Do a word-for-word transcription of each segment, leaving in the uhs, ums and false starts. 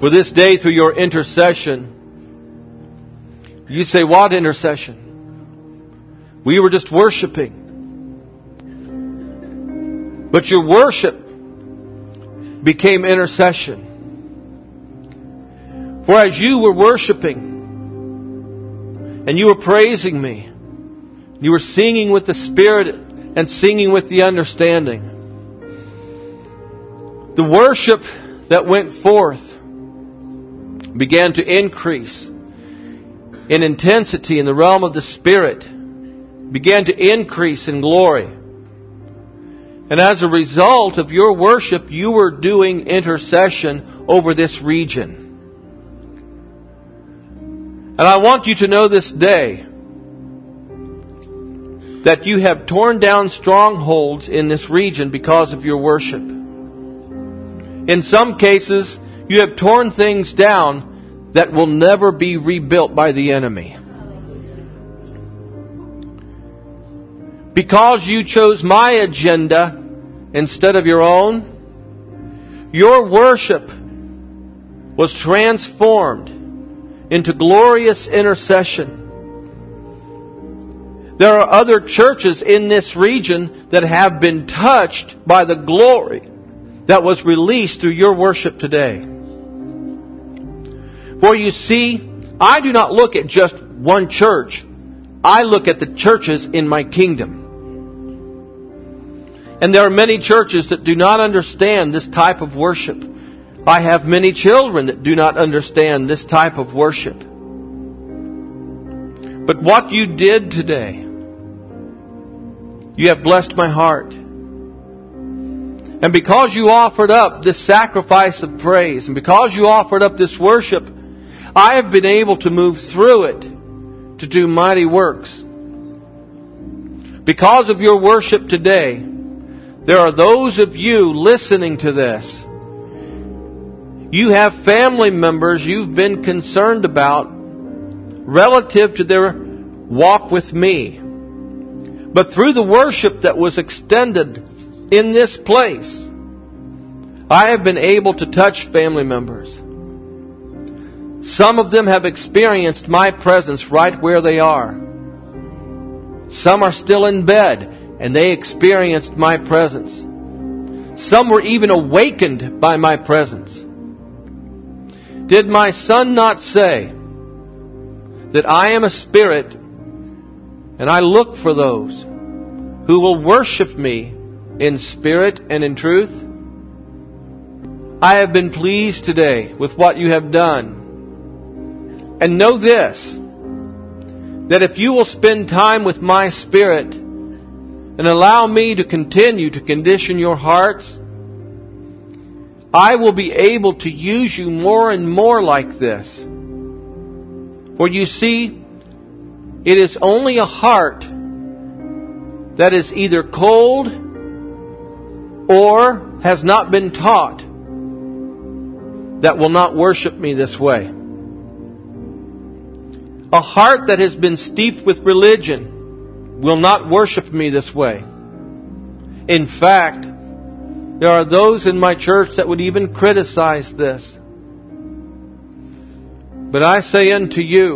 For this day, through your intercession, you say, what intercession? We were just worshiping. But your worship became intercession. For as you were worshiping, and you were praising me, you were singing with the Spirit and singing with the understanding, the worship that went forth began to increase in intensity in the realm of the Spirit, began to increase in glory. And as a result of your worship, you were doing intercession over this region. And I want you to know this day that you have torn down strongholds in this region because of your worship. In some cases, you have torn things down that will never be rebuilt by the enemy. Because you chose my agenda instead of your own, your worship was transformed into glorious intercession. There are other churches in this region that have been touched by the glory that was released through your worship today. For you see, I do not look at just one church. I look at the churches in my kingdom. And there are many churches that do not understand this type of worship. I have many children that do not understand this type of worship. But what you did today, you have blessed my heart. And because you offered up this sacrifice of praise, and because you offered up this worship, I have been able to move through it to do mighty works. Because of your worship today, there are those of you listening to this. You have family members you've been concerned about relative to their walk with me. But through the worship that was extended in this place, I have been able to touch family members. Some of them have experienced my presence right where they are. Some are still in bed and they experienced my presence. Some were even awakened by my presence. Did my Son not say that I am a spirit and I look for those who will worship me in spirit and in truth? I have been pleased today with what you have done. And know this, that if you will spend time with my Spirit and allow me to continue to condition your hearts, I will be able to use you more and more like this. For you see, it is only a heart that is either cold or has not been taught that will not worship me this way. A heart that has been steeped with religion will not worship me this way. In fact, there are those in my church that would even criticize this. But I say unto you,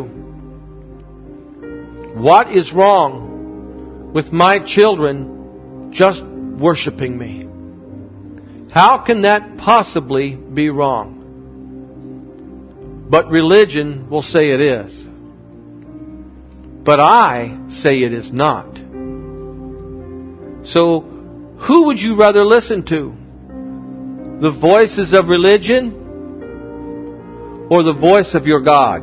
what is wrong with my children just worshiping me? How can that possibly be wrong? But religion will say it is. But I say it is not. So, who would you rather listen to? The voices of religion or the voice of your God?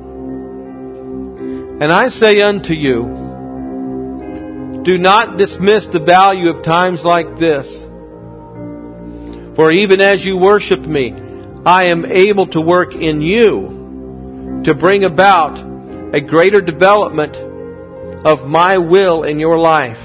And I say unto you, do not dismiss the value of times like this. For even as you worship me, I am able to work in you to bring about a greater development of my will in your life.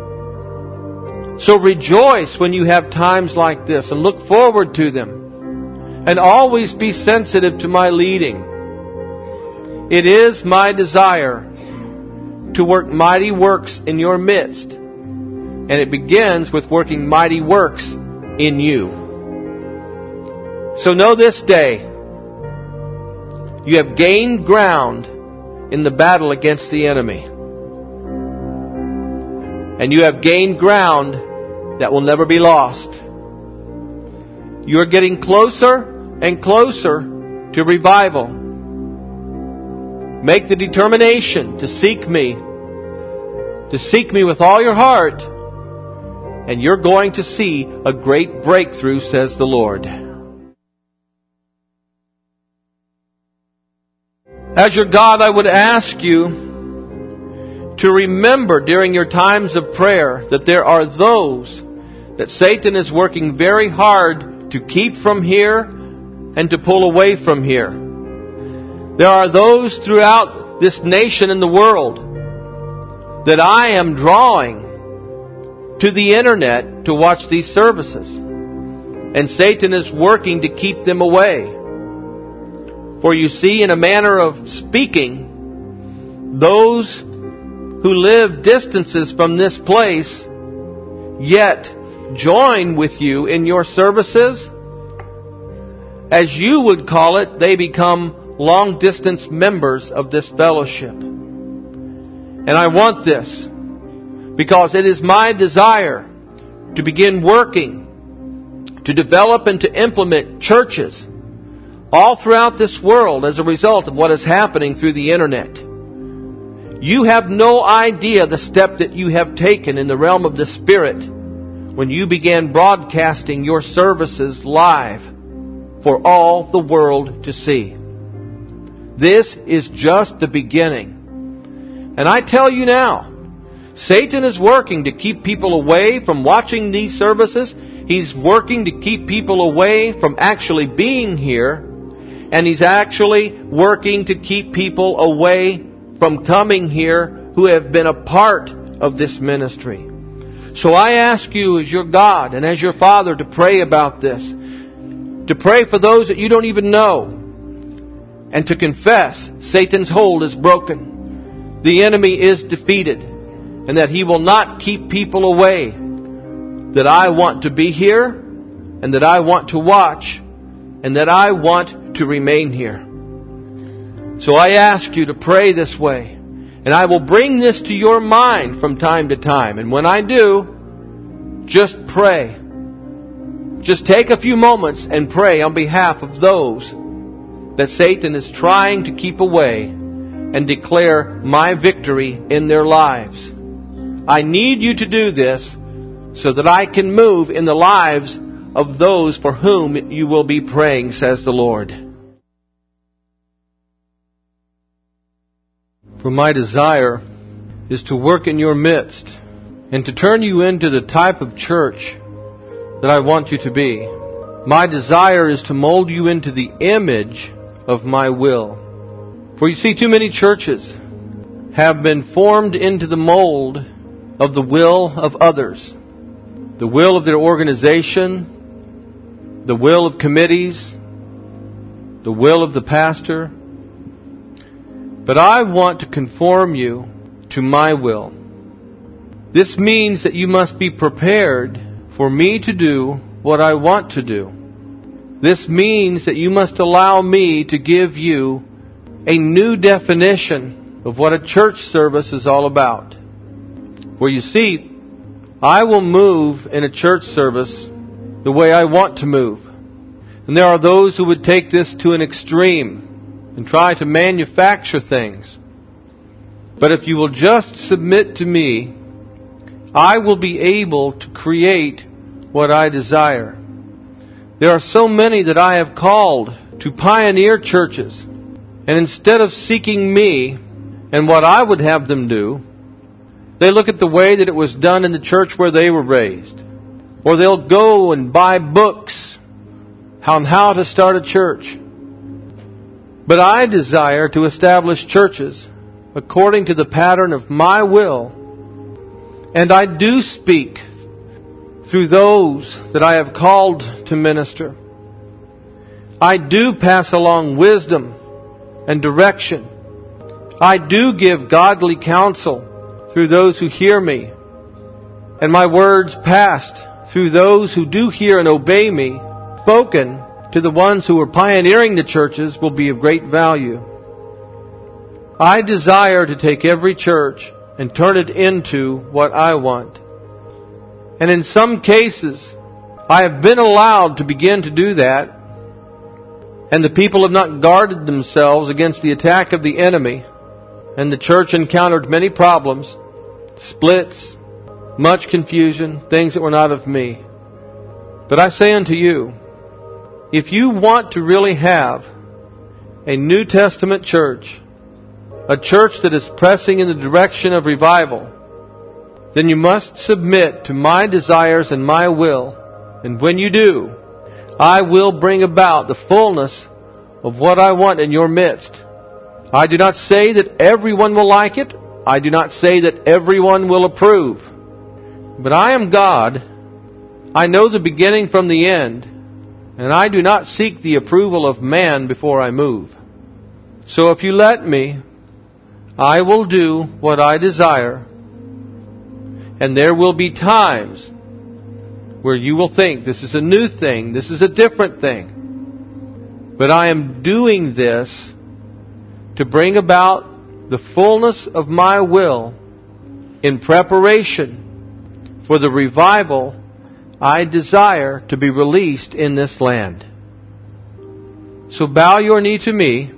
So rejoice when you have times like this and look forward to them. And always be sensitive to my leading. It is my desire to work mighty works in your midst. And it begins with working mighty works in you. So know this day you have gained ground in the battle against the enemy. And you have gained ground that will never be lost. You are getting closer and closer to revival. Make the determination to seek me, to seek me with all your heart, and you're going to see a great breakthrough, says the Lord. As your God, I would ask you to remember during your times of prayer that there are those that Satan is working very hard to keep from here and to pull away from here. There are those throughout this nation and the world that I am drawing to the internet to watch these services. And Satan is working to keep them away. For you see, in a manner of speaking, those who live distances from this place yet join with you in your services, as you would call it, they become long-distance members of this fellowship. And I want this because it is my desire to begin working to develop and to implement churches all throughout this world as a result of what is happening through the internet. You have no idea the step that you have taken in the realm of the Spirit when you began broadcasting your services live for all the world to see. This is just the beginning. And I tell you now, Satan is working to keep people away from watching these services. He's working to keep people away from actually being here. And he's actually working to keep people away from coming here who have been a part of this ministry. So I ask you as your God and as your Father to pray about this. To pray for those that you don't even know. And to confess Satan's hold is broken. The enemy is defeated. And that he will not keep people away. That I want to be here. And that I want to watch. And that I want to remain here. So I ask you to pray this way. And I will bring this to your mind from time to time. And when I do, just pray. Just take a few moments and pray on behalf of those that Satan is trying to keep away and declare my victory in their lives. I need you to do this so that I can move in the lives of those for whom you will be praying, says the Lord. For my desire is to work in your midst and to turn you into the type of church that I want you to be. My desire is to mold you into the image of my will. For you see, too many churches have been formed into the mold of the will of others. The will of their organization, the will of committees, the will of the pastor. But I want to conform you to my will. This means that you must be prepared for me to do what I want to do. This means that you must allow me to give you a new definition of what a church service is all about. For you see, I will move in a church service the way I want to move. And there are those who would take this to an extreme and try to manufacture things. But if you will just submit to me, I will be able to create what I desire. There are so many that I have called to pioneer churches. And instead of seeking me and what I would have them do, they look at the way that it was done in the church where they were raised. Or they'll go and buy books on how to start a church. But I desire to establish churches according to the pattern of my will. And I do speak through those that I have called to minister. I do pass along wisdom and direction. I do give godly counsel through those who hear me. And my words passed through those who do hear and obey me, spoken to the ones who are pioneering the churches will be of great value. I desire to take every church and turn it into what I want. And in some cases, I have been allowed to begin to do that, and the people have not guarded themselves against the attack of the enemy, and the church encountered many problems, splits, much confusion, things that were not of me. But I say unto you, if you want to really have a New Testament church, a church that is pressing in the direction of revival, then you must submit to my desires and my will. And when you do, I will bring about the fullness of what I want in your midst. I do not say that everyone will like it. I do not say that everyone will approve. But I am God. I know the beginning from the end. And I do not seek the approval of man before I move. So if you let me, I will do what I desire. And there will be times where you will think, this is a new thing, this is a different thing. But I am doing this to bring about the fullness of my will in preparation for the revival I desire to be released in this land. So bow your knee to me.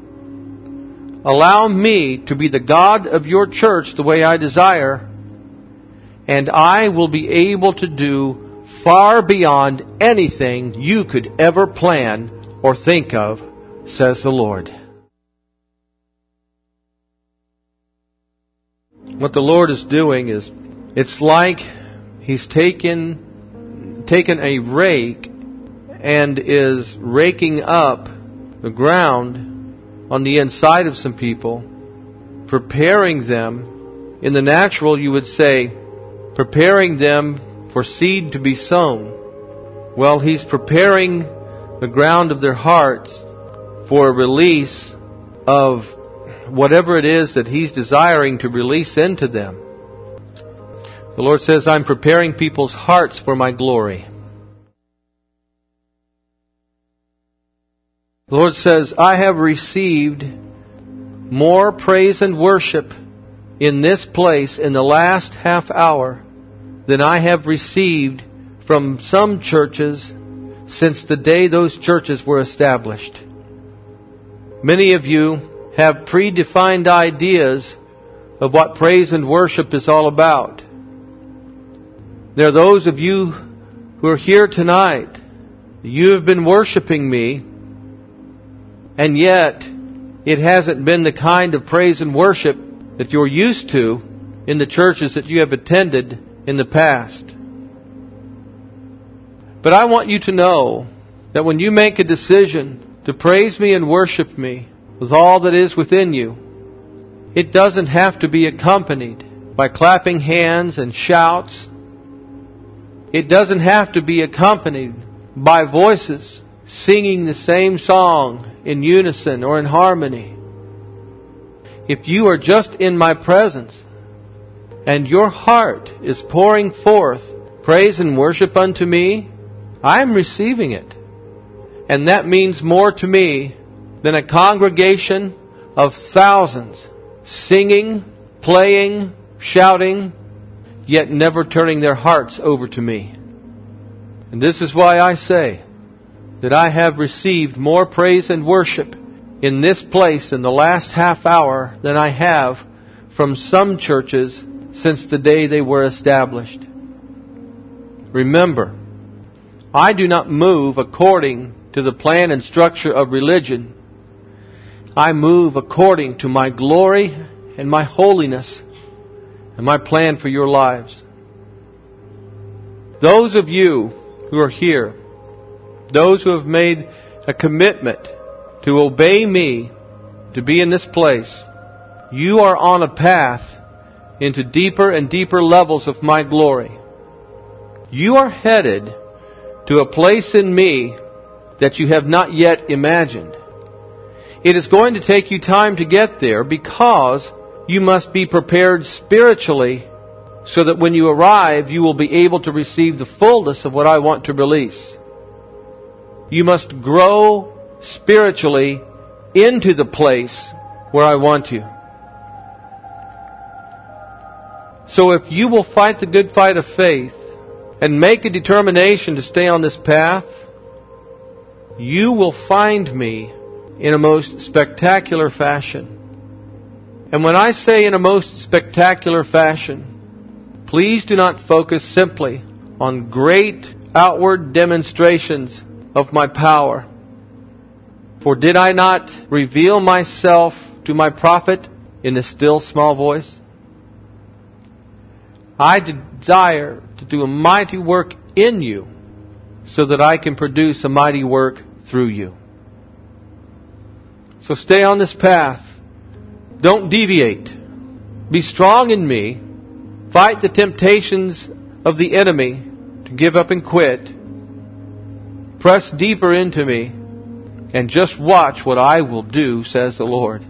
Allow me to be the God of your church the way I desire, and I will be able to do far beyond anything you could ever plan or think of, says the Lord. What the Lord is doing is, it's like He's taken, taken a rake and is raking up the ground on the inside of some people, preparing them. In the natural, you would say, preparing them for seed to be sown. Well, He's preparing the ground of their hearts for a release of whatever it is that He's desiring to release into them. The Lord says, I'm preparing people's hearts for my glory. The Lord says, I have received more praise and worship in this place in the last half hour than I have received from some churches since the day those churches were established. Many of you have predefined ideas of what praise and worship is all about. There are those of you who are here tonight. You have been worshiping me, and yet it hasn't been the kind of praise and worship that you're used to in the churches that you have attended in the past. But I want you to know that when you make a decision to praise me and worship me with all that is within you, it doesn't have to be accompanied by clapping hands and shouts. It doesn't have to be accompanied by voices singing the same song in unison or in harmony. If you are just in my presence and your heart is pouring forth praise and worship unto me, I am receiving it. And that means more to me than a congregation of thousands singing, playing, shouting, yet never turning their hearts over to me. And this is why I say that I have received more praise and worship in this place in the last half hour than I have from some churches since the day they were established. Remember, I do not move according to the plan and structure of religion. I move according to my glory and my holiness and my plan for your lives. Those of you who are here, those who have made a commitment to obey me, to be in this place, you are on a path into deeper and deeper levels of my glory. You are headed to a place in me that you have not yet imagined. It is going to take you time to get there because you must be prepared spiritually so that when you arrive, you will be able to receive the fullness of what I want to release. You must grow spiritually into the place where I want you. So if you will fight the good fight of faith and make a determination to stay on this path, you will find me in a most spectacular fashion. And when I say in a most spectacular fashion, please do not focus simply on great outward demonstrations of my power. For did I not reveal myself to my prophet in a still small voice? I desire to do a mighty work in you so that I can produce a mighty work through you. So stay on this path. Don't deviate. Be strong in me. Fight the temptations of the enemy to give up and quit. Press deeper into me and just watch what I will do, says the Lord.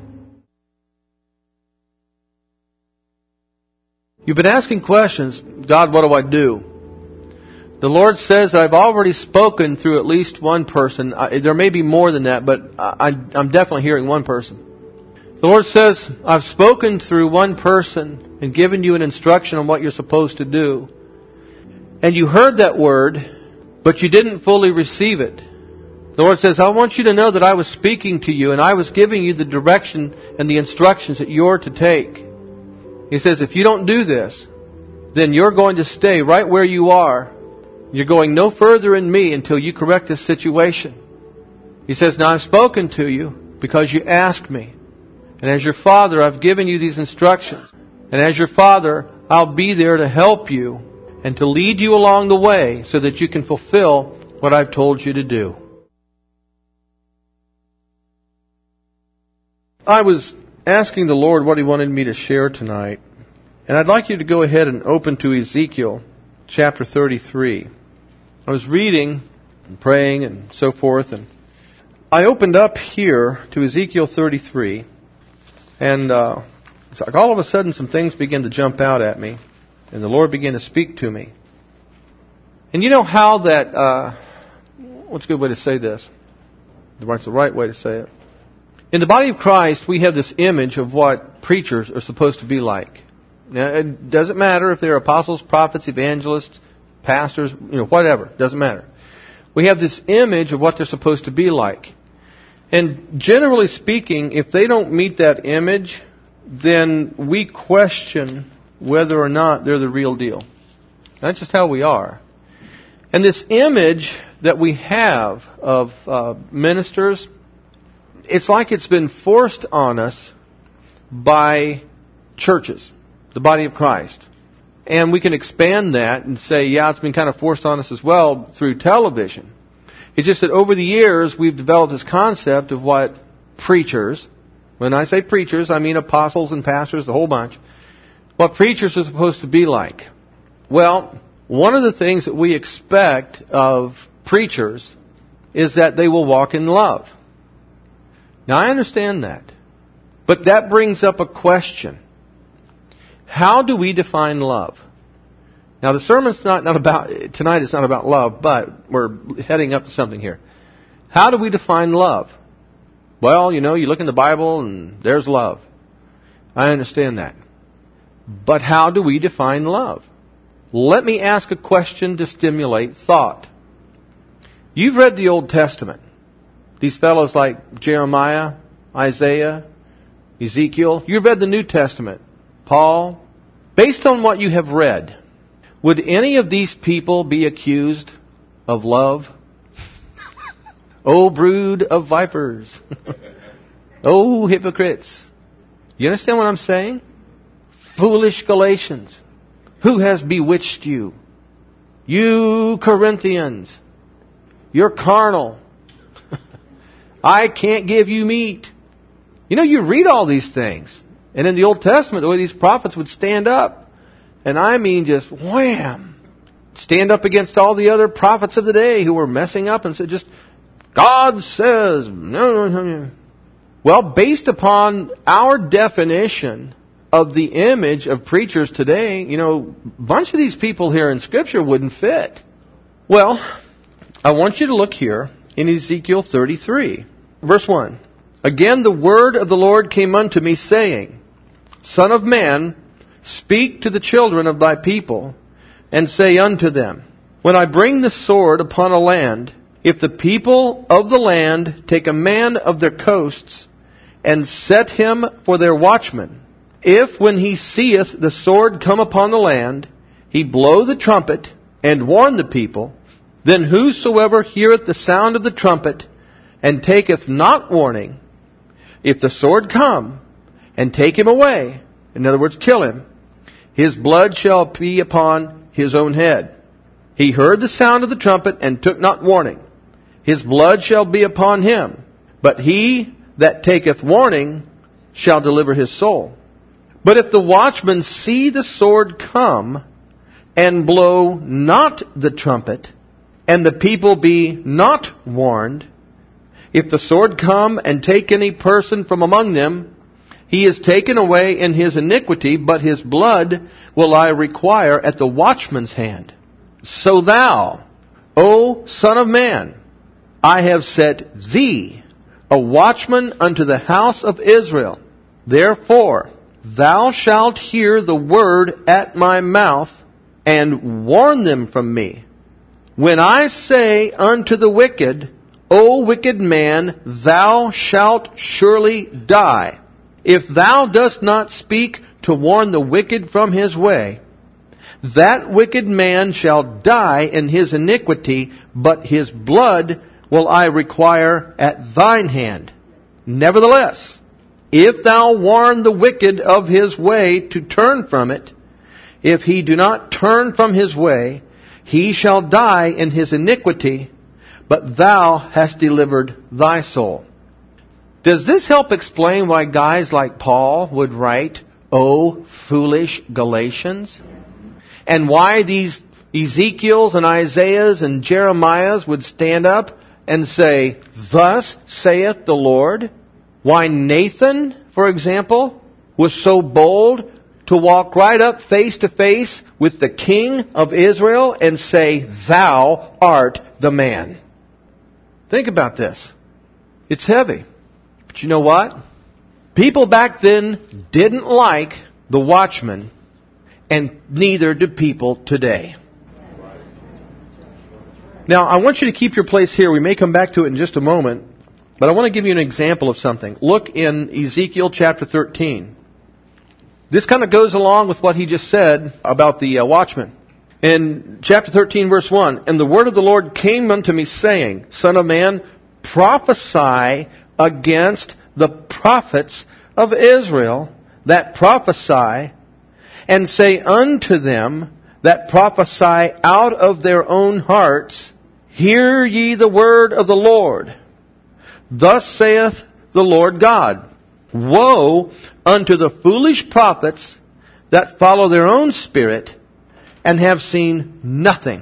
You've been asking questions. God, what do I do? The Lord says I've already spoken through at least one person. I, there may be more than that, but I, I'm definitely hearing one person. The Lord says, I've spoken through one person and given you an instruction on what you're supposed to do. And you heard that word, but you didn't fully receive it. The Lord says, I want you to know that I was speaking to you and I was giving you the direction and the instructions that you're to take. He says, if you don't do this, then you're going to stay right where you are. You're going no further in me until you correct this situation. He says, now I've spoken to you because you asked me. And as your Father, I've given you these instructions. And as your Father, I'll be there to help you and to lead you along the way so that you can fulfill what I've told you to do. I was asking the Lord what He wanted me to share tonight. And I'd like you to go ahead and open to Ezekiel chapter thirty-three. I was reading and praying and so forth, and I opened up here to Ezekiel thirty-three, and uh, it's like all of a sudden some things began to jump out at me, and the Lord began to speak to me. And you know how that, uh, what's a good way to say this? What's the right way to say it? In the body of Christ, we have this image of what preachers are supposed to be like. Now, it doesn't matter if they're apostles, prophets, evangelists, pastors, you know, whatever. It doesn't matter. We have this image of what they're supposed to be like. And generally speaking, if they don't meet that image, then we question whether or not they're the real deal. That's just how we are. And this image that we have of uh, ministers, it's like it's been forced on us by churches, the body of Christ. And we can expand that and say, yeah, it's been kind of forced on us as well through television. It's just that over the years, we've developed this concept of what preachers, when I say preachers, I mean apostles and pastors, the whole bunch, what preachers are supposed to be like. Well, one of the things that we expect of preachers is that they will walk in love. Now, I understand that. But that brings up a question. How do we define love? Now, the sermon's not, not about, tonight it's not about love, but we're heading up to something here. How do we define love? Well, you know, you look in the Bible and there's love. I understand that. But how do we define love? Let me ask a question to stimulate thought. You've read the Old Testament. These fellows like Jeremiah, Isaiah, Ezekiel. You've read the New Testament. Paul. Based on what you have read, would any of these people be accused of love? O brood of vipers. O hypocrites. You understand what I'm saying? Foolish Galatians. Who has bewitched you? You Corinthians. You're carnal. I can't give you meat. You know, you read all these things. And in the Old Testament, the way these prophets would stand up, and I mean just wham, stand up against all the other prophets of the day who were messing up and said just, God says, no, no, no. Well, based upon our definition of the image of preachers today, you know, a bunch of these people here in Scripture wouldn't fit. Well, I want you to look here in Ezekiel thirty-three. Verse one. Again the word of the Lord came unto me, saying, Son of man, speak to the children of thy people, and say unto them, When I bring the sword upon a land, if the people of the land take a man of their coasts, and set him for their watchman, if when he seeth the sword come upon the land, he blow the trumpet, and warn the people, then whosoever heareth the sound of the trumpet, and taketh not warning, if the sword come, and take him away, in other words, kill him, his blood shall be upon his own head. He heard the sound of the trumpet, and took not warning. His blood shall be upon him. But he that taketh warning shall deliver his soul. But if the watchman see the sword come, and blow not the trumpet, and the people be not warned, if the sword come and take any person from among them, he is taken away in his iniquity, but his blood will I require at the watchman's hand. So thou, O Son of man, I have set thee a watchman unto the house of Israel. Therefore, thou shalt hear the word at my mouth, and warn them from me. When I say unto the wicked, O wicked man, thou shalt surely die, if thou dost not speak to warn the wicked from his way, that wicked man shall die in his iniquity, but his blood will I require at thine hand. Nevertheless, if thou warn the wicked of his way to turn from it, if he do not turn from his way, he shall die in his iniquity, but thou hast delivered thy soul. Does this help explain why guys like Paul would write, O foolish Galatians? And why these Ezekiels and Isaiahs and Jeremiahs would stand up and say, Thus saith the Lord? Why Nathan, for example, was so bold to walk right up face to face with the king of Israel and say, Thou art the man. Think about this. It's heavy. But you know what? People back then didn't like the watchman, and neither do people today. Now, I want you to keep your place here. We may come back to it in just a moment, but I want to give you an example of something. Look in Ezekiel chapter thirteen. This kind of goes along with what he just said about the uh, watchman. In chapter thirteen, verse one, And the word of the Lord came unto me, saying, Son of man, prophesy against the prophets of Israel that prophesy, and say unto them that prophesy out of their own hearts, Hear ye the word of the Lord. Thus saith the Lord God, Woe unto the foolish prophets that follow their own spirit, and have seen nothing.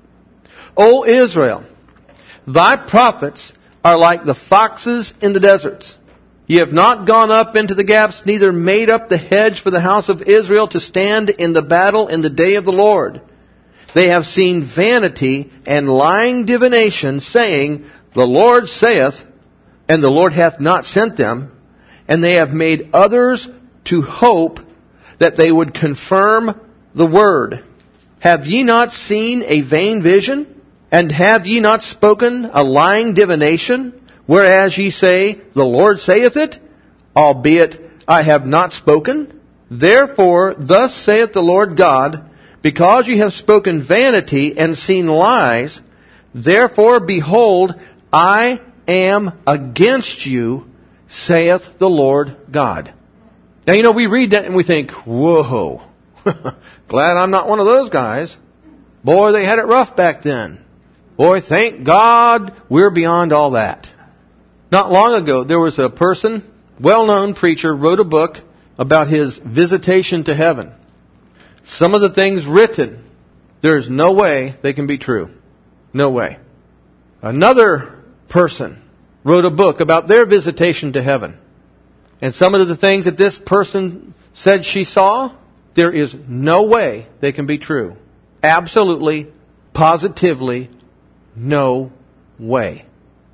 O Israel, thy prophets are like the foxes in the deserts. Ye have not gone up into the gaps, neither made up the hedge for the house of Israel to stand in the battle in the day of the Lord. They have seen vanity and lying divination, saying, The Lord saith, and the Lord hath not sent them. And they have made others to hope that they would confirm the word. Have ye not seen a vain vision? And have ye not spoken a lying divination? Whereas ye say, The Lord saith it, albeit I have not spoken. Therefore, thus saith the Lord God, Because ye have spoken vanity and seen lies, therefore, behold, I am against you, saith the Lord God. Now, you know, we read that and we think, whoa, glad I'm not one of those guys. Boy, they had it rough back then. Boy, thank God we're beyond all that. Not long ago, there was a person, well-known preacher, wrote a book about his visitation to heaven. Some of the things written, there's no way they can be true. No way. Another person wrote a book about their visitation to heaven. And some of the things that this person said she saw, there is no way they can be true. Absolutely, positively, no way.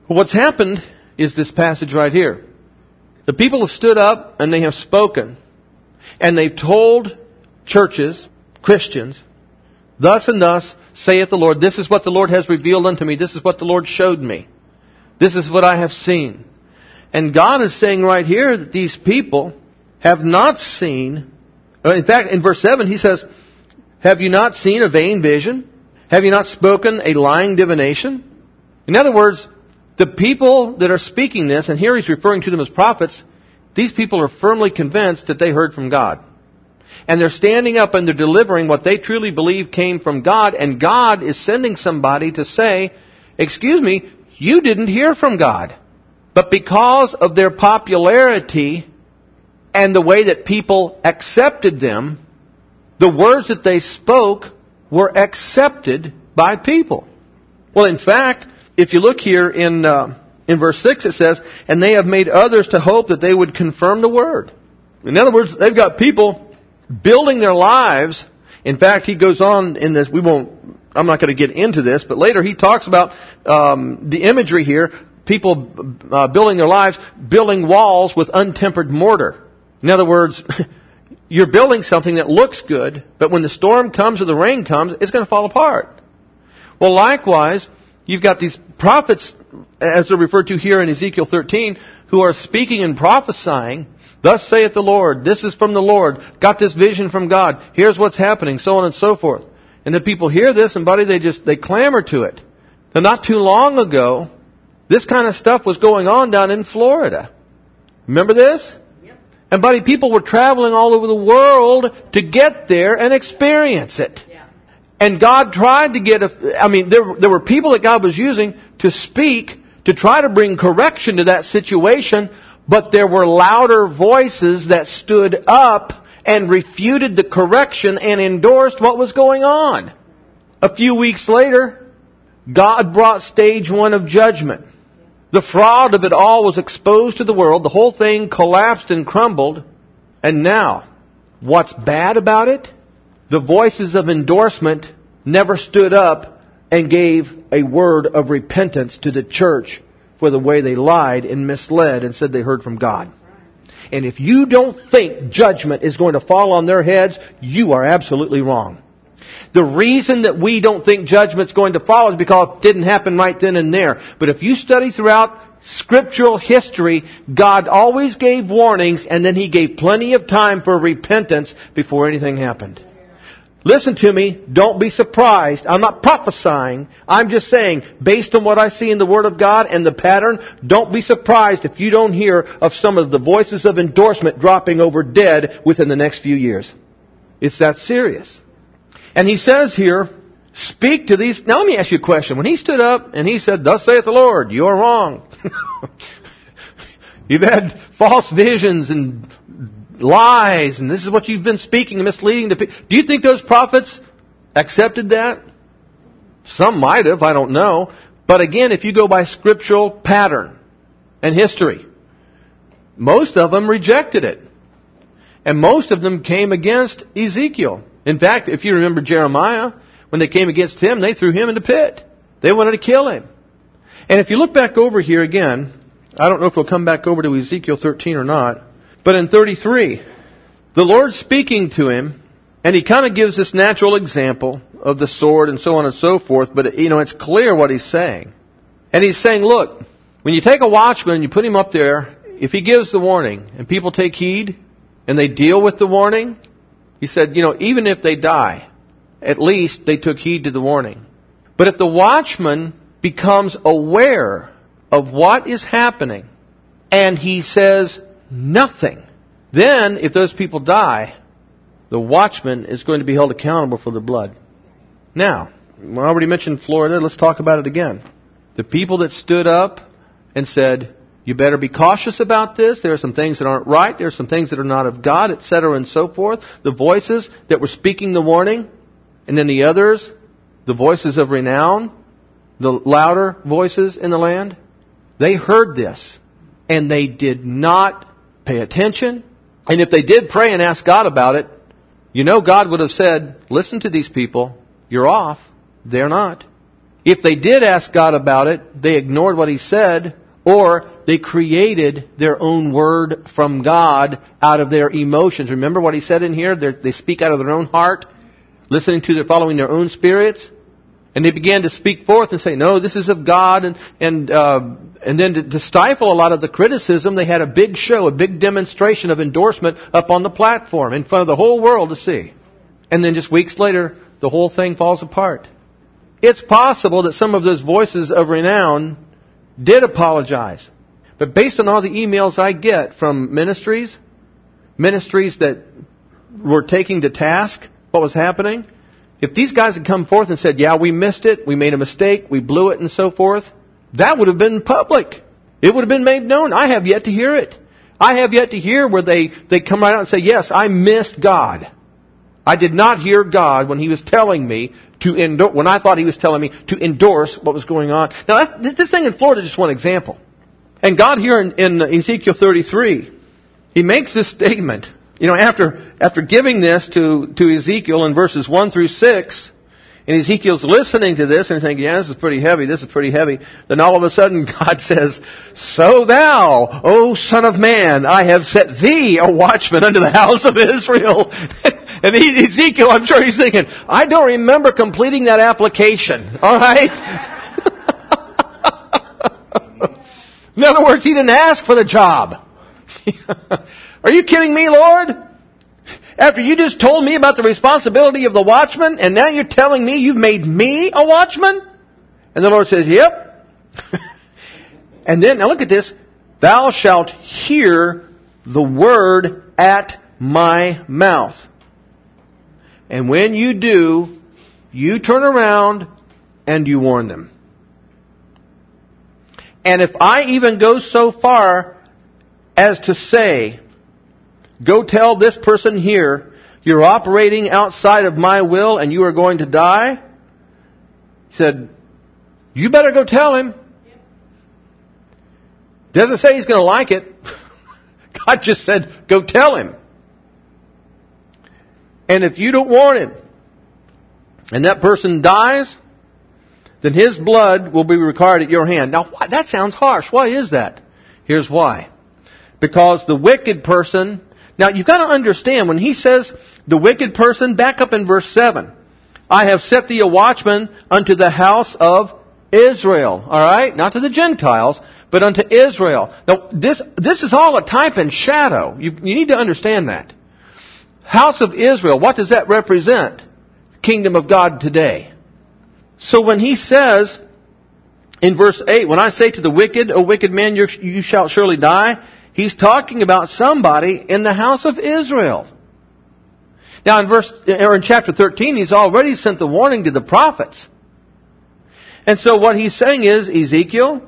What's happened is this passage right here. The people have stood up and they have spoken. And they've told churches, Christians, thus and thus saith the Lord, this is what the Lord has revealed unto me. This is what the Lord showed me. This is what I have seen. And God is saying right here that these people have not seen. In fact, in verse seven, He says, have you not seen a vain vision? Have you not spoken a lying divination? In other words, the people that are speaking this, and here He's referring to them as prophets, these people are firmly convinced that they heard from God. And they're standing up and they're delivering what they truly believe came from God, and God is sending somebody to say, excuse me, you didn't hear from God. But because of their popularity and the way that people accepted them, the words that they spoke were accepted by people. Well, in fact, if you look here in uh, in verse six, it says, and they have made others to hope that they would confirm the word. In other words, they've got people building their lives. In fact, he goes on in this, we won't, I'm not going to get into this, but later he talks about um, the imagery here, people uh, building their lives, building walls with untempered mortar. In other words, you're building something that looks good, but when the storm comes or the rain comes, it's going to fall apart. Well, likewise, you've got these prophets, as they're referred to here in Ezekiel thirteen, who are speaking and prophesying, thus saith the Lord, this is from the Lord, got this vision from God, here's what's happening, so on and so forth. And the people hear this, and buddy, they just, they clamor to it. Now, not too long ago, this kind of stuff was going on down in Florida. Remember this? Yep. And buddy, people were traveling all over the world to get there and experience it. Yeah. And God tried to get, a, I mean, there, there were people that God was using to speak, to try to bring correction to that situation, but there were louder voices that stood up and refuted the correction and endorsed what was going on. A few weeks later, God brought stage one of judgment. The fraud of it all was exposed to the world. The whole thing collapsed and crumbled. And now, what's bad about it? The voices of endorsement never stood up and gave a word of repentance to the church for the way they lied and misled and said they heard from God. And if you don't think judgment is going to fall on their heads, you are absolutely wrong. The reason that we don't think judgment's going to fall is because it didn't happen right then and there. But if you study throughout scriptural history, God always gave warnings and then He gave plenty of time for repentance before anything happened. Listen to me, don't be surprised. I'm not prophesying. I'm just saying, based on what I see in the Word of God and the pattern, don't be surprised if you don't hear of some of the voices of endorsement dropping over dead within the next few years. It's that serious. And He says here, speak to these... Now let me ask you a question. When He stood up and He said, thus saith the Lord, you're wrong. You've had false visions and lies, and this is what you've been speaking and misleading the people. Do you think those prophets accepted that? Some might have, I don't know. But again, if you go by scriptural pattern and history, most of them rejected it. And most of them came against Ezekiel. In fact, if you remember Jeremiah, when they came against him, they threw him in the pit. They wanted to kill him. And if you look back over here again, I don't know if we'll come back over to Ezekiel thirteen or not, but in thirty-three, the Lord's speaking to him, and He kind of gives this natural example of the sword and so on and so forth, but you know, it's clear what He's saying. And He's saying, look, when you take a watchman and you put him up there, if he gives the warning and people take heed and they deal with the warning, He said, you know, even if they die, at least they took heed to the warning. But if the watchman becomes aware of what is happening and he says nothing, then if those people die, the watchman is going to be held accountable for their blood. Now, I already mentioned Florida. Let's talk about it again. The people that stood up and said, you better be cautious about this. There are some things that aren't right. There are some things that are not of God, et cetera and so forth. The voices that were speaking the warning. And then the others, the voices of renown, the louder voices in the land. They heard this. And they did not pay attention. And if they did pray and ask God about it, you know God would have said, listen to these people. You're off. They're not. If they did ask God about it, they ignored what He said, or they created their own word from God out of their emotions. Remember what He said in here? They're, they speak out of their own heart, listening to their, following their own spirits. And they began to speak forth and say, no, this is of God. And and uh, and then to, to stifle a lot of the criticism, they had a big show, a big demonstration of endorsement up on the platform in front of the whole world to see. And then just weeks later, the whole thing falls apart. It's possible that some of those voices of renown did apologize. But based on all the emails I get from ministries, ministries that were taking to task what was happening, if these guys had come forth and said, yeah, we missed it, we made a mistake, we blew it and so forth, that would have been public. It would have been made known. I have yet to hear it. I have yet to hear where they, they come right out and say, yes, I missed God. I did not hear God when He was telling me to endorse, when I thought He was telling me to endorse what was going on. Now, that, this thing in Florida is just one example. And God here in, in Ezekiel thirty-three, He makes this statement. You know, after after giving this to, to Ezekiel in verses one through six, and Ezekiel's listening to this and thinking, yeah, this is pretty heavy, this is pretty heavy. Then all of a sudden God says, so thou, O son of man, I have set thee a watchman unto the house of Israel. And he, Ezekiel, I'm sure he's thinking, I don't remember completing that application. All right? In other words, he didn't ask for the job. Are you kidding me, Lord? After you just told me about the responsibility of the watchman, and now you're telling me you've made me a watchman? And the Lord says, yep. And then, now look at this. Thou shalt hear the word at my mouth. And when you do, you turn around and you warn them. And if I even go so far as to say, go tell this person here, you're operating outside of my will and you are going to die. He said, you better go tell him. Doesn't say he's going to like it. God just said, go tell him. And if you don't warn him, and that person dies, then his blood will be required at your hand. Now, that sounds harsh. Why is that? Here's why. Because the wicked person... Now, you've got to understand, when he says the wicked person, back up in verse seven. I have set thee a watchman unto the house of Israel. All right? Not to the Gentiles, but unto Israel. Now, this this is all a type and shadow. You, you need to understand that. House of Israel, what does that represent? Kingdom of God today. So when he says in verse eight, when I say to the wicked, O wicked man, you shall surely die, he's talking about somebody in the house of Israel. Now in verse, or in chapter thirteen, he's already sent the warning to the prophets. And so what he's saying is, Ezekiel,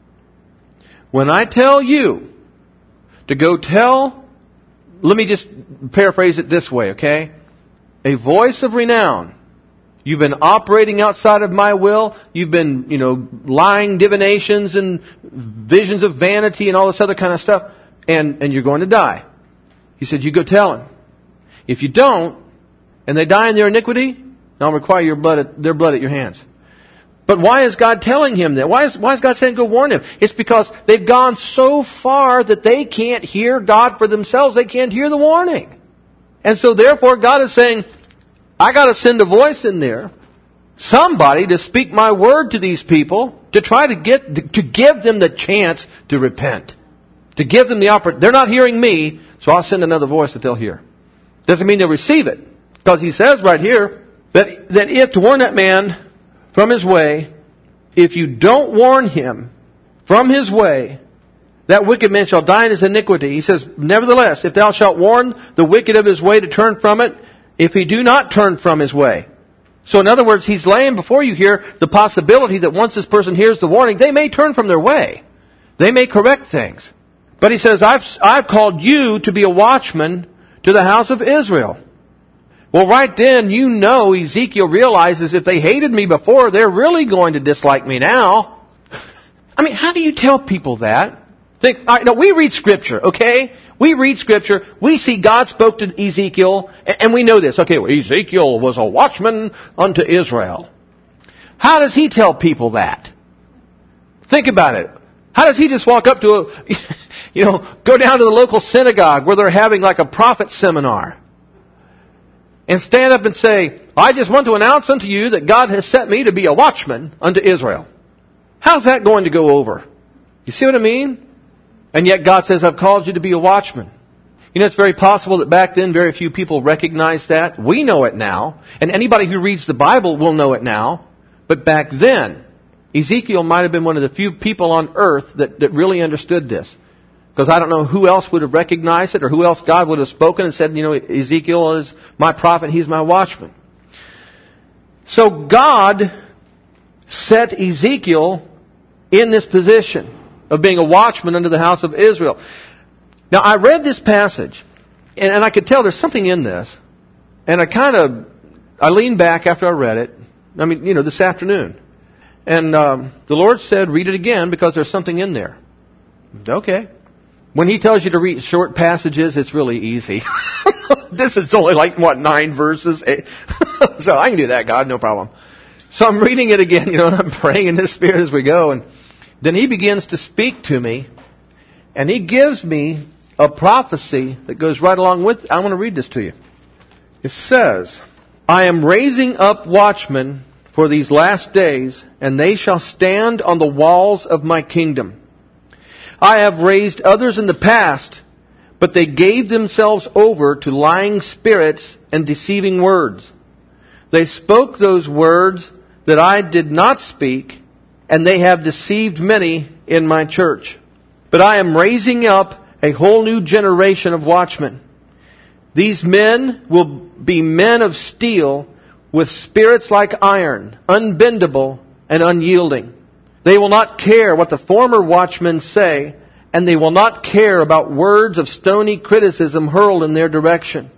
when I tell you to go tell, let me just paraphrase it this way, okay? A voice of renown. You've been operating outside of my will. You've been, you know, lying divinations and visions of vanity and all this other kind of stuff. And, and you're going to die. He said, you go tell him. If you don't, and they die in their iniquity, I'll require your blood at, their blood at your hands. But why is God telling him that? Why is, why is God saying go warn him? It's because they've gone so far that they can't hear God for themselves. They can't hear the warning. And so therefore God is saying, I got to send a voice in there, somebody to speak my word to these people, to try to get, to give them the chance to repent. To give them the opportunity. They're not hearing me, so I'll send another voice that they'll hear. Doesn't mean they'll receive it. Because he says right here, that, that if to warn that man from his way, if you don't warn him from his way, that wicked man shall die in his iniquity. He says, nevertheless, if thou shalt warn the wicked of his way to turn from it, if he do not turn from his way. So in other words, he's laying before you here the possibility that once this person hears the warning, they may turn from their way. They may correct things. But he says, I've, I've called you to be a watchman to the house of Israel. Well, right then, you know Ezekiel realizes if they hated me before, they're really going to dislike me now. I mean, how do you tell people that? Think, all right, no, we read Scripture, okay? We read Scripture. We see God spoke to Ezekiel, and we know this. Okay, well, Ezekiel was a watchman unto Israel. How does he tell people that? Think about it. How does he just walk up to a, you know, go down to the local synagogue where they're having like a prophet seminar and stand up and say, I just want to announce unto you that God has set me to be a watchman unto Israel. How's that going to go over? You see what I mean? And yet God says, I've called you to be a watchman. You know, it's very possible that back then very few people recognized that. We know it now. And anybody who reads the Bible will know it now. But back then, Ezekiel might have been one of the few people on earth that, that really understood this. Because I don't know who else would have recognized it or who else God would have spoken and said, you know, Ezekiel is my prophet, he's my watchman. So God set Ezekiel in this position of being a watchman unto the house of Israel. Now, I read this passage, and, and I could tell there's something in this. And I kind of, I leaned back after I read it. I mean, you know, this afternoon. And um, the Lord said, read it again because there's something in there. Okay. When He tells you to read short passages, it's really easy. This is only like, what, nine verses? So I can do that, God, no problem. So I'm reading it again, you know, and I'm praying in His Spirit as we go. And then He begins to speak to me. And He gives me a prophecy that goes right along with it. I want to read this to you. It says, I am raising up watchmen for these last days, and they shall stand on the walls of my kingdom. I have raised others in the past, but they gave themselves over to lying spirits and deceiving words. They spoke those words that I did not speak, and they have deceived many in my church. But I am raising up a whole new generation of watchmen. These men will be men of steel with spirits like iron, unbendable and unyielding. They will not care what the former watchmen say, and they will not care about words of stony criticism hurled in their direction.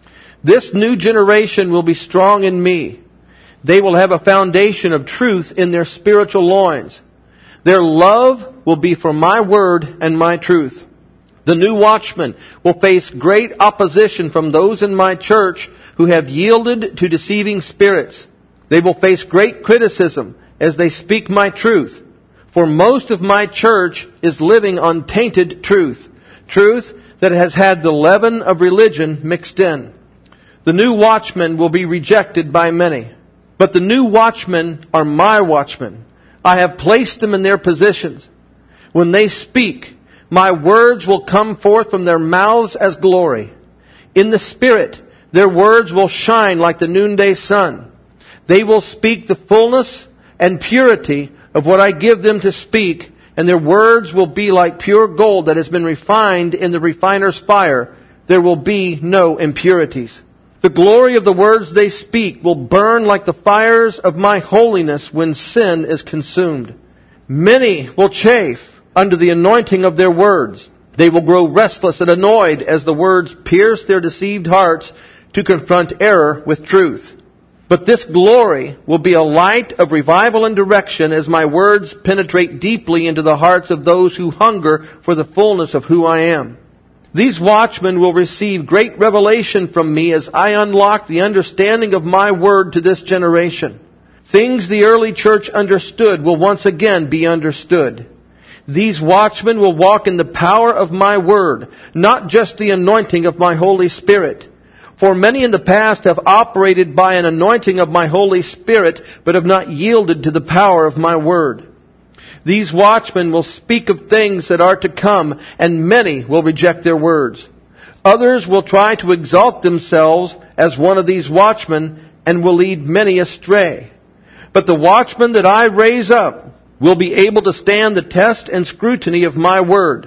This new generation will be strong in me. They will have a foundation of truth in their spiritual loins. Their love will be for my word and my truth. The new watchmen will face great opposition from those in my church who have yielded to deceiving spirits. They will face great criticism as they speak my truth. For most of my church is living on tainted truth. Truth that has had the leaven of religion mixed in. The new watchmen will be rejected by many. But the new watchmen are my watchmen. I have placed them in their positions. When they speak, my words will come forth from their mouths as glory. In the Spirit, their words will shine like the noonday sun. They will speak the fullness and purity of what I give them to speak, and their words will be like pure gold that has been refined in the refiner's fire. There will be no impurities. The glory of the words they speak will burn like the fires of my holiness when sin is consumed. Many will chafe under the anointing of their words. They will grow restless and annoyed as the words pierce their deceived hearts to confront error with truth. But this glory will be a light of revival and direction as my words penetrate deeply into the hearts of those who hunger for the fullness of who I am. These watchmen will receive great revelation from me as I unlock the understanding of my word to this generation. Things the early church understood will once again be understood. These watchmen will walk in the power of my word, not just the anointing of my Holy Spirit. For many in the past have operated by an anointing of my Holy Spirit, but have not yielded to the power of my word. These watchmen will speak of things that are to come, and many will reject their words. Others will try to exalt themselves as one of these watchmen, and will lead many astray. But the watchmen that I raise up will be able to stand the test and scrutiny of my word.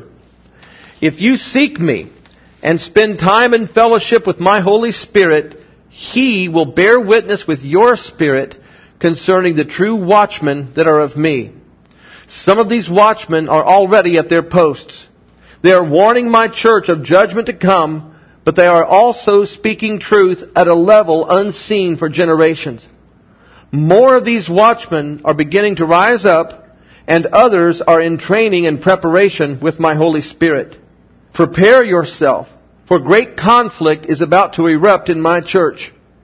If you seek me and spend time in fellowship with my Holy Spirit, He will bear witness with your spirit concerning the true watchmen that are of me. Some of these watchmen are already at their posts. They are warning my church of judgment to come, but they are also speaking truth at a level unseen for generations. More of these watchmen are beginning to rise up, and others are in training and preparation with my Holy Spirit. Prepare yourself, for great conflict is about to erupt in my church.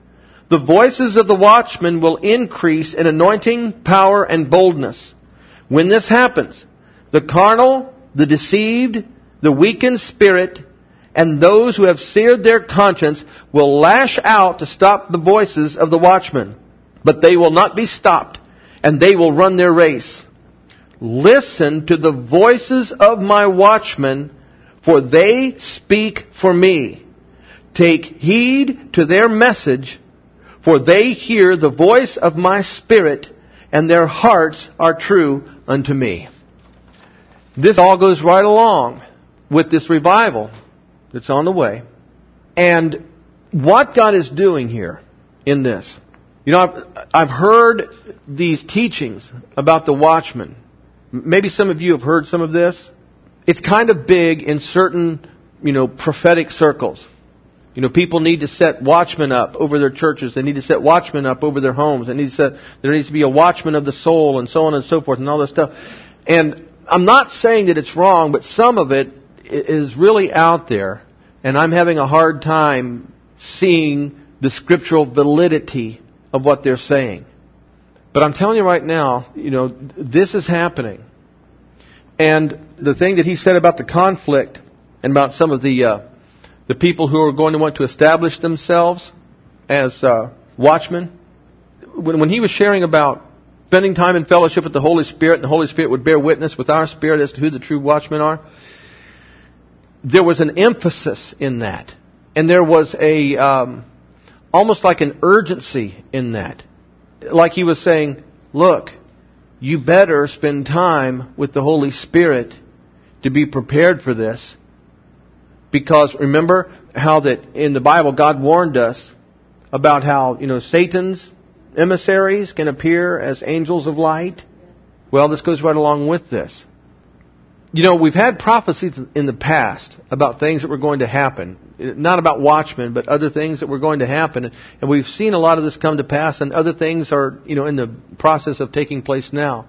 The voices of the watchmen will increase in anointing, power, and boldness. When this happens, the carnal, the deceived, the weakened spirit, and those who have seared their conscience will lash out to stop the voices of the watchmen. But they will not be stopped, and they will run their race. Listen to the voices of my watchmen, for they speak for me. Take heed to their message, for they hear the voice of my spirit, and their hearts are true unto me. This all goes right along with this revival that's on the way. And what God is doing here in this. You know, I've, I've heard these teachings about the watchman. Maybe some of you have heard some of this. It's kind of big in certain, you know, prophetic circles. You know, people need to set watchmen up over their churches. They need to set watchmen up over their homes. They need to set, there needs to be a watchman of the soul, and so on and so forth, and all this stuff. And I'm not saying that it's wrong, but some of it is really out there, and I'm having a hard time seeing the scriptural validity of what they're saying. But I'm telling you right now, you know, this is happening. And the thing that he said about the conflict and about some of the uh, the people who are going to want to establish themselves as uh, watchmen, when, when he was sharing about spending time in fellowship with the Holy Spirit, and the Holy Spirit would bear witness with our spirit as to who the true watchmen are, there was an emphasis in that. And there was a um, almost like an urgency in that. Like he was saying, look, you better spend time with the Holy Spirit to be prepared for this. Because remember how that in the Bible God warned us about how, you know, Satan's emissaries can appear as angels of light? Well, this goes right along with this. You know, we've had prophecies in the past about things that were going to happen. Not about watchmen, but other things that were going to happen. And we've seen a lot of this come to pass, and other things are, you know, in the process of taking place now.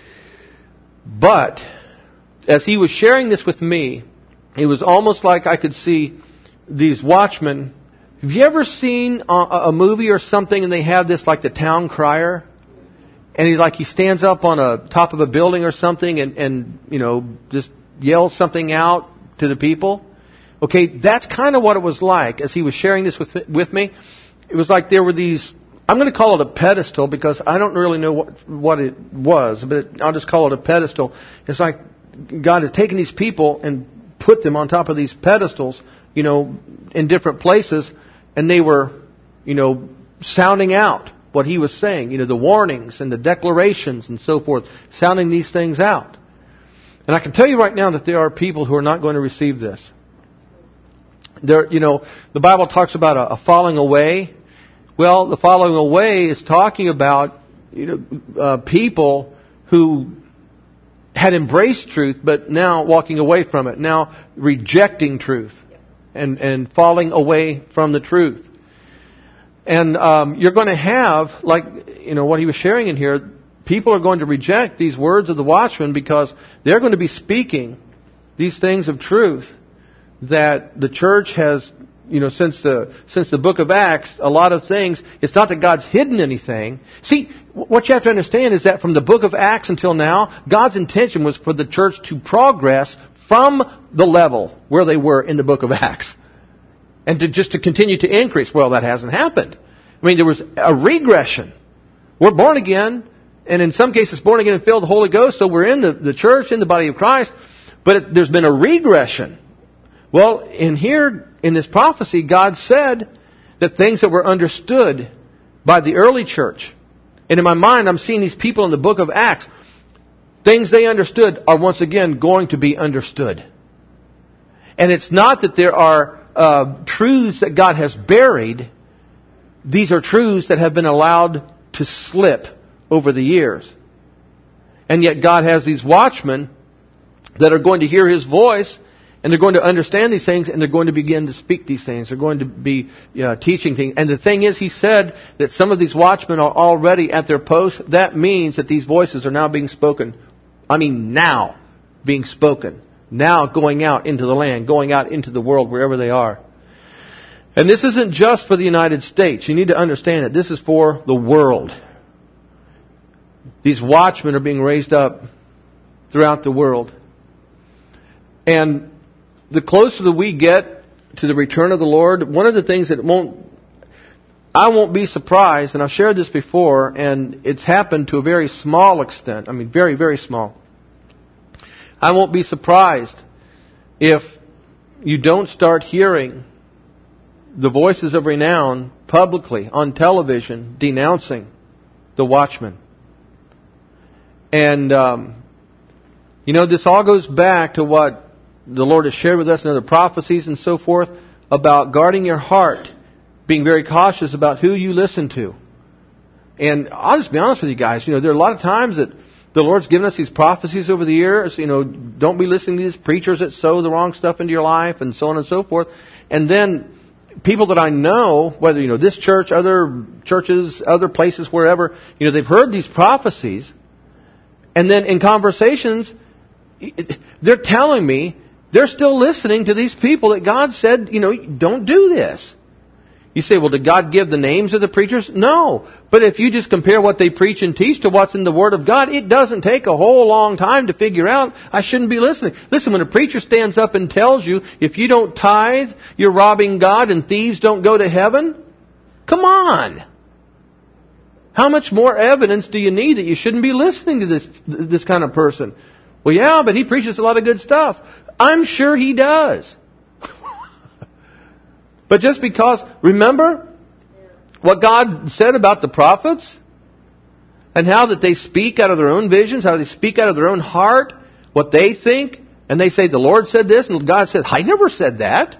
But, as he was sharing this with me, it was almost like I could see these watchmen. Have you ever seen a, a movie or something and they have this like the town crier? And he like he stands up on a top of a building or something and, and you know, just yells something out to the people. Okay, that's kind of what it was like as he was sharing this with with me. It was like there were these, I'm going to call it a pedestal because I don't really know what what it was, but I'll just call it a pedestal. It's like God had taken these people and put them on top of these pedestals, you know, in different places, and they were, you know, sounding out what he was saying, you know, the warnings and the declarations and so forth, sounding these things out. And I can tell you right now that there are people who are not going to receive this. There, you know, the Bible talks about a, a falling away. Well, the falling away is talking about, you know, uh, people who had embraced truth, but now walking away from it, now rejecting truth and, and falling away from the truth. And um, you're going to have, like, you know, what he was sharing in here, people are going to reject these words of the watchman because they're going to be speaking these things of truth that the church has, you know, since the since the book of Acts, a lot of things, it's not that God's hidden anything. See, what you have to understand is that from the book of Acts until now, God's intention was for the church to progress from the level where they were in the book of Acts. And to just to continue to increase. Well, that hasn't happened. I mean, there was a regression. We're born again, and in some cases born again and filled with the Holy Ghost, so we're in the, the church, in the body of Christ, but it, there's been a regression. Well, in here, in this prophecy, God said that things that were understood by the early church, and in my mind, I'm seeing these people in the book of Acts, things they understood are once again going to be understood. And it's not that there are uh, truths that God has buried. These are truths that have been allowed to slip over the years. And yet God has these watchmen that are going to hear His voice, and they're going to understand these things, and they're going to begin to speak these things. They're going to be uh, teaching things. And the thing is, He said that some of these watchmen are already at their posts. That means that these voices are now being spoken. I mean, now being spoken. Now going out into the land, going out into the world, wherever they are. And this isn't just for the United States. You need to understand that this is for the world. These watchmen are being raised up throughout the world. And the closer that we get to the return of the Lord, one of the things that won't, I won't be surprised, and I've shared this before, and it's happened to a very small extent. I mean, very, very small. I won't be surprised if you don't start hearing the voices of renown publicly on television denouncing the watchmen. And, um, you know, this all goes back to what the Lord has shared with us in other prophecies and so forth about guarding your heart, being very cautious about who you listen to. And I'll just be honest with you guys, you know, there are a lot of times that the Lord's given us these prophecies over the years, you know, don't be listening to these preachers that sow the wrong stuff into your life and so on and so forth. And then people that I know, whether, you know, this church, other churches, other places, wherever, you know, they've heard these prophecies. And then in conversations, they're telling me they're still listening to these people that God said, you know, don't do this. You say, well, did God give the names of the preachers? No. But if you just compare what they preach and teach to what's in the Word of God, it doesn't take a whole long time to figure out I shouldn't be listening. Listen, when a preacher stands up and tells you, if you don't tithe, you're robbing God and thieves don't go to heaven, come on. How much more evidence do you need that you shouldn't be listening to this, this kind of person? Well, yeah, but he preaches a lot of good stuff. I'm sure he does. But just because, remember what God said about the prophets? And how that they speak out of their own visions, how they speak out of their own heart, what they think, and they say, the Lord said this, and God said, I never said that.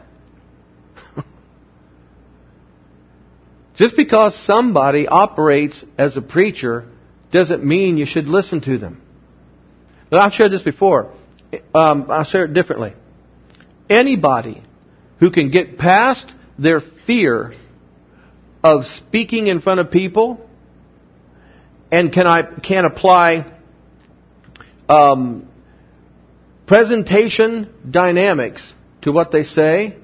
Just because somebody operates as a preacher doesn't mean you should listen to them. But I've shared this before. Um, I'll share it differently. Anybody who can get past their fear of speaking in front of people and can I can apply um, presentation dynamics to what they say,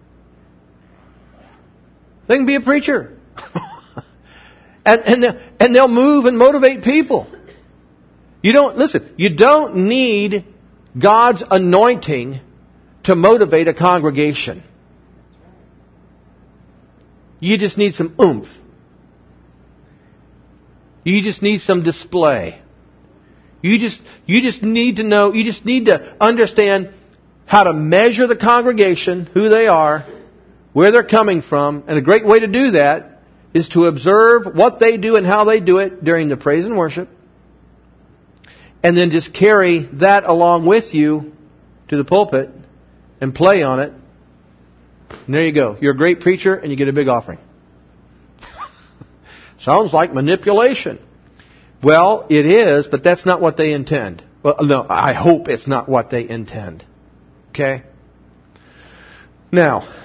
they can be a preacher. and and they'll, and they'll move and motivate people. You don't listen. You don't need God's anointing to motivate a congregation. You just need some oomph. You just need some display. You just you just need to know, you just need to understand how to measure the congregation, who they are, where they're coming from. And a great way to do that is to observe what they do and how they do it during the praise and worship. And then just carry that along with you to the pulpit and play on it. And there you go. You're a great preacher and you get a big offering. Sounds like manipulation. Well, it is, but that's not what they intend. Well, no, I hope it's not what they intend. Okay? Now,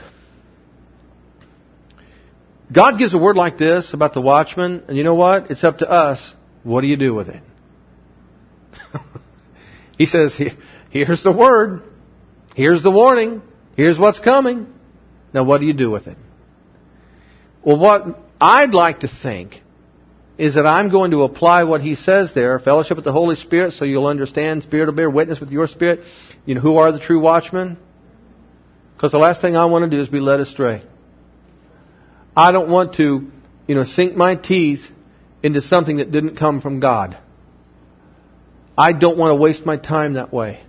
God gives a word like this about the watchman, and you know what? It's up to us. What do you do with it? He says, here's the word. Here's the warning. Here's what's coming. Now, what do you do with it? Well, what I'd like to think is that I'm going to apply what he says there, fellowship with the Holy Spirit, so you'll understand, Spirit will bear witness with your spirit. You know, who are the true watchmen? Because the last thing I want to do is be led astray. I don't want to, you know, sink my teeth into something that didn't come from God. I don't want to waste my time that way.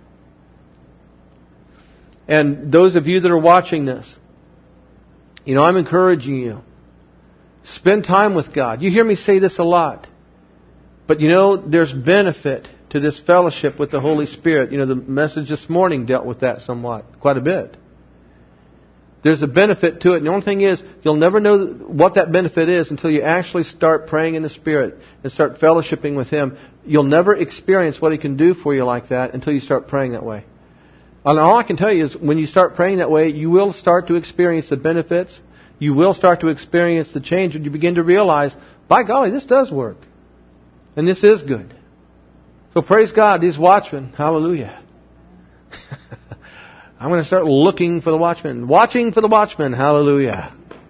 And those of you that are watching this, you know, I'm encouraging you. Spend time with God. You hear me say this a lot. But you know, there's benefit to this fellowship with the Holy Spirit. You know, the message this morning dealt with that somewhat, quite a bit. There's a benefit to it. And the only thing is, you'll never know what that benefit is until you actually start praying in the Spirit and start fellowshipping with Him. You'll never experience what He can do for you like that until you start praying that way. And all I can tell you is, when you start praying that way, you will start to experience the benefits. You will start to experience the change, and you begin to realize, by golly, this does work. And this is good. So praise God, these watchmen. Hallelujah. I'm going to start looking for the watchmen. Watching for the watchmen. Hallelujah.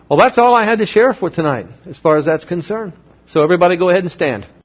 Well, that's all I had to share for tonight, as far as that's concerned. So everybody go ahead and stand.